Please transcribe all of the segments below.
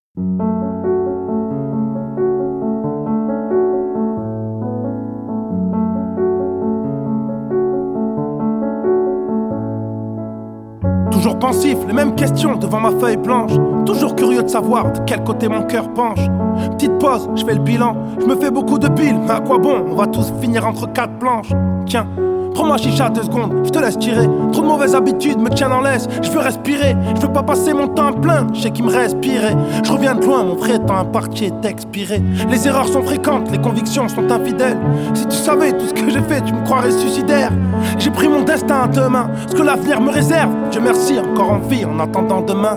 Toujours pensif, les mêmes questions devant ma feuille blanche. Toujours curieux de savoir de quel côté mon cœur penche. Petite pause, je fais le bilan. Je me fais beaucoup de piles, mais à quoi bon? On va tous finir entre quatre planches. Tiens, prends-moi chicha 2 secondes, je te laisse tirer. Trop de mauvaises habitudes me tiennent en laisse. Je veux respirer, je veux pas passer mon temps à plaindre. Je sais qu'il me respirait. Je reviens de loin, mon vrai temps imparti est expiré. Les erreurs sont fréquentes, les convictions sont infidèles. Si tu savais tout ce que j'ai fait, tu me croirais suicidaire. J'ai pris mon destin à 2 mains, ce que l'avenir me réserve. Dieu merci, encore en vie en attendant demain.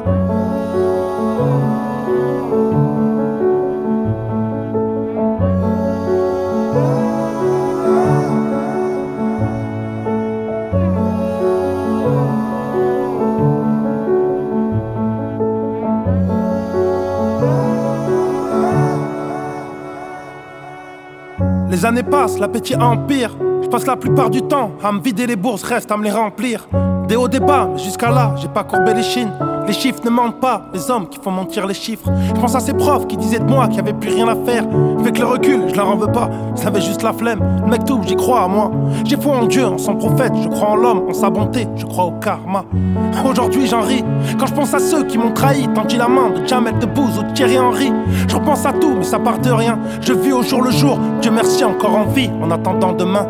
Les années passent, l'appétit empire. Je passe la plupart du temps à me vider les bourses, reste à me les remplir. Des hauts débats, mais jusqu'à là, j'ai pas courbé les chines. Les chiffres ne mentent pas, les hommes qui font mentir les chiffres. Je pense à ces profs qui disaient de moi qu'il y avait plus rien à faire. Avec le recul, je leur en veux pas, j'avais juste la flemme. Le mec tout, j'y crois à moi. J'ai foi en Dieu, en son prophète, je crois en l'homme, en sa bonté, je crois au karma. Aujourd'hui j'en ris, quand je pense à ceux qui m'ont trahi. Tendu la main de Jamel Debbouze ou de Thierry Henry. Je repense à tout, mais ça part de rien. Je vis au jour le jour, Dieu merci encore en vie, en attendant demain.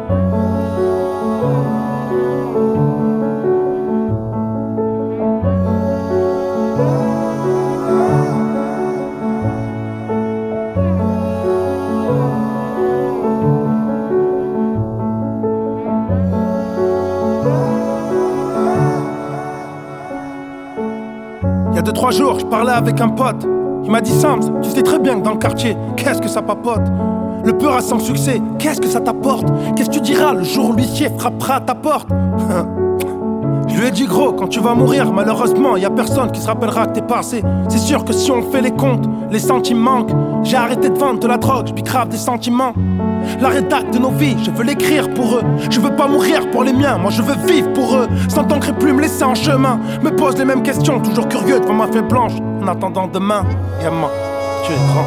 Il y a 2-3 jours, je parlais avec un pote. Il m'a dit Sams, tu sais très bien que dans le quartier, qu'est-ce que ça papote? Le peur à sans succès, qu'est-ce que ça t'apporte? Qu'est-ce que tu diras le jour où l'huissier frappera à ta porte? Je lui ai dit gros, quand tu vas mourir, malheureusement, y a personne qui se rappellera que t'es passé. C'est sûr que si on fait les comptes, les centimes manquent. J'ai arrêté de vendre de la drogue, je grave des sentiments. La rédac de nos vies, je veux l'écrire pour eux. Je veux pas mourir pour les miens, moi je veux vivre pour eux. Sans t'ancrer plus me laisser en chemin. Me pose les mêmes questions, toujours curieux devant ma feuille blanche. En attendant demain, gamin, tu es grand.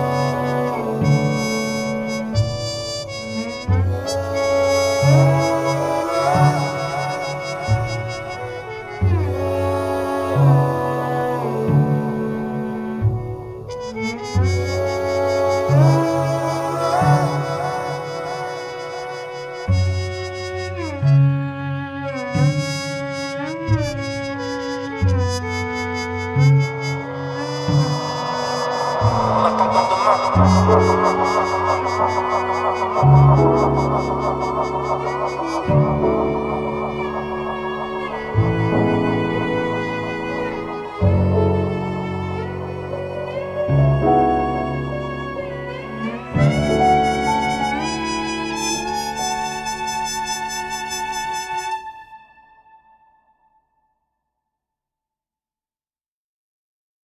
En attendant demain.